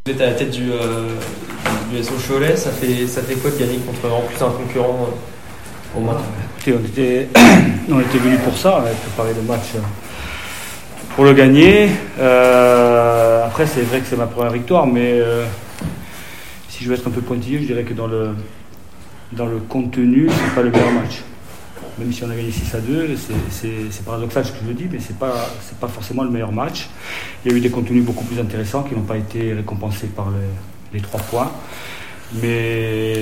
Vous êtes à la tête du SO Cholet, ça fait quoi de gagner contre en plus un concurrent au moins? Écoutez, on était venus pour ça, on avait préparé le match pour le gagner. Après, c'est vrai que c'est ma première victoire, mais si je veux être un peu pointilleux, je dirais que dans le contenu, c'est pas le meilleur match. Même si on a gagné 6-2, c'est paradoxal ce que je le dis, mais c'est pas forcément le meilleur match. Il y a eu des contenus beaucoup plus intéressants qui n'ont pas été récompensés par les 3 points. Mais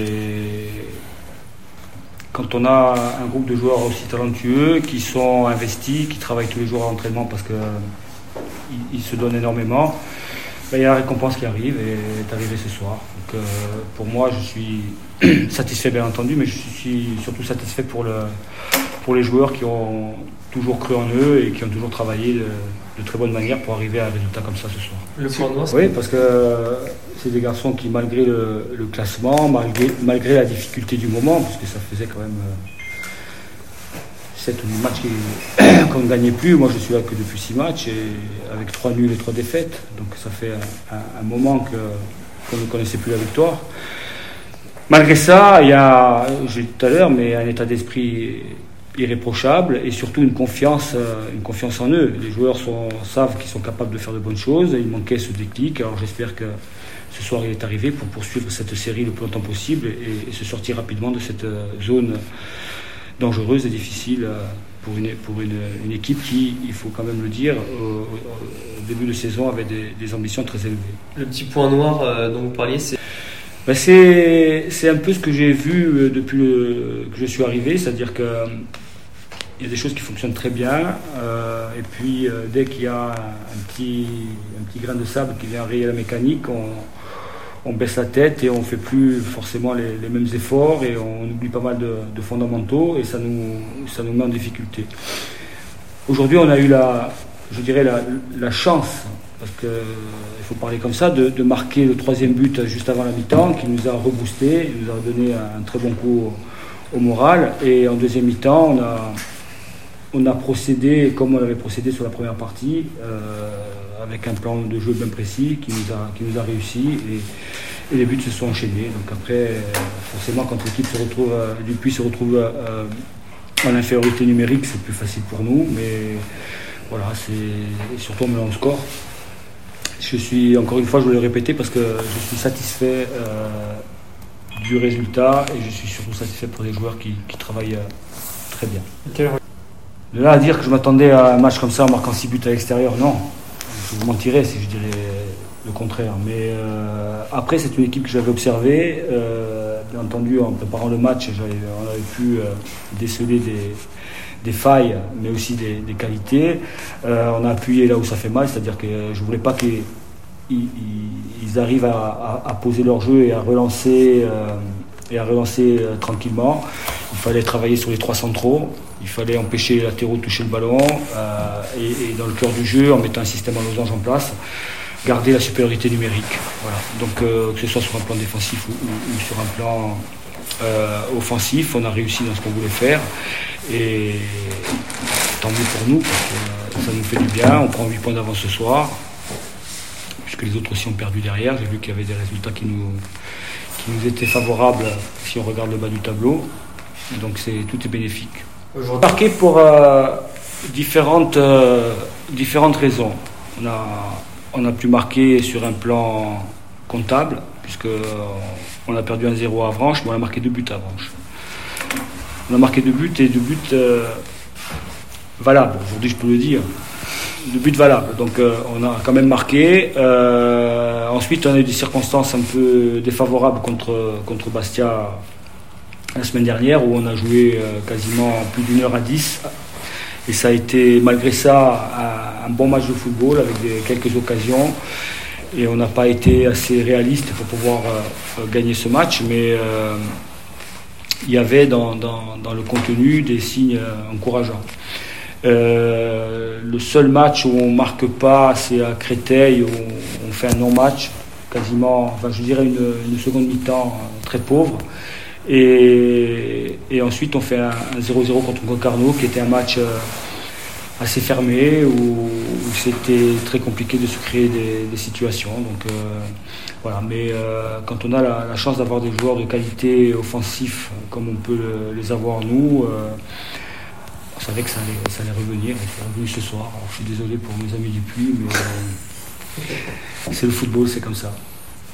quand on a un groupe de joueurs aussi talentueux, qui sont investis, qui travaillent tous les jours à l'entraînement parce qu'ils se donnent énormément, il y a la récompense qui arrive et est arrivée ce soir. Donc, pour moi, je suis satisfait bien entendu, mais je suis surtout satisfait pour les joueurs qui ont toujours cru en eux et qui ont toujours travaillé de très bonne manière pour arriver à un résultat comme ça ce soir. Le point noir, oui, parce que c'est des garçons qui, malgré le classement, malgré la difficulté du moment, puisque ça faisait quand même 7 ou 8 matchs qu'on ne gagnait plus. Moi, je suis là que depuis 6 matchs, et avec 3 nuls et 3 défaites. Donc ça fait un moment qu'on ne connaissait plus la victoire. Malgré ça, il y a, j'ai dit tout à l'heure, mais un état d'esprit irréprochable et surtout une confiance en eux. Les joueurs savent qu'ils sont capables de faire de bonnes choses. Il manquait ce déclic. Alors j'espère que ce soir il est arrivé pour poursuivre cette série le plus longtemps possible et se sortir rapidement de cette zone dangereuse et difficile pour une équipe qui, il faut quand même le dire, au début de saison avait des ambitions très élevées. Le petit point noir dont vous parliez, c'est... C'est un peu ce que j'ai vu depuis que je suis arrivé, c'est-à-dire que il y a des choses qui fonctionnent très bien, et puis dès qu'il y a un petit grain de sable qui vient rayer la mécanique, on baisse la tête et on ne fait plus forcément les mêmes efforts et on oublie pas mal de fondamentaux et ça nous met en difficulté. Aujourd'hui, on a eu la chance, parce qu'il faut parler comme ça, de marquer le 3e but juste avant la mi-temps qui nous a reboosté, nous a donné un très bon coup au moral. Et en 2e mi-temps, on a procédé comme on avait procédé sur la première partie, avec un plan de jeu bien précis qui nous a réussi et les buts se sont enchaînés. Donc après, forcément, quand l'équipe Dupuis se retrouve en infériorité numérique, c'est plus facile pour nous, mais voilà, c'est surtout en menant au score. Je suis, encore une fois, je veux le répéter parce que je suis satisfait du résultat et je suis surtout satisfait pour les joueurs qui travaillent très bien. De là à dire que je m'attendais à un match comme ça en marquant 6 buts à l'extérieur, non. Je vous mentirais si je dirais le contraire. Mais après, c'est une équipe que j'avais observée. Bien entendu, en préparant le match, on avait pu déceler des failles, mais aussi des qualités. On a appuyé là où ça fait mal, c'est-à-dire que je ne voulais pas qu'ils arrivent à poser leur jeu et à relancer tranquillement. Il fallait travailler sur les 3 centraux, il fallait empêcher les latéraux de toucher le ballon et dans le cœur du jeu, en mettant un système en losange en place, garder la supériorité numérique. Voilà. Donc que ce soit sur un plan défensif ou sur un plan offensif, on a réussi dans ce qu'on voulait faire et tant mieux pour nous parce que ça nous fait du bien. On prend 8 points d'avance ce soir puisque les autres aussi ont perdu derrière. J'ai vu qu'il y avait des résultats qui nous étaient favorables si on regarde le bas du tableau, donc tout est bénéfique. Marqué pour différentes raisons. On a pu marquer sur un plan comptable puisque on a perdu 1-0 à Avranches, mais on a marqué 2 buts à Avranches. On a marqué 2 buts et 2 buts valables. Aujourd'hui, je peux le dire. 2 buts valables. Donc, on a quand même marqué. Ensuite, on a eu des circonstances un peu défavorables contre Bastia la semaine dernière, où on a joué quasiment plus d'1 heure à 10. Et ça a été, malgré ça, un bon match de football avec quelques occasions. Et on n'a pas été assez réaliste pour pouvoir gagner ce match, mais il y avait dans le contenu des signes encourageants. Le seul match où on ne marque pas, c'est à Créteil, où on fait un non-match, quasiment, enfin je dirais une seconde mi-temps très pauvre. Et ensuite on fait un 0-0 contre Concarneau, qui était un match assez fermé, où où c'était très compliqué de se créer des situations. Donc voilà. Mais quand on a la chance d'avoir des joueurs de qualité offensif comme on peut les avoir nous, on savait que ça allait revenir. C'est revenu ce soir. Alors, je suis désolé pour mes amis du Puy, mais c'est le football, c'est comme ça.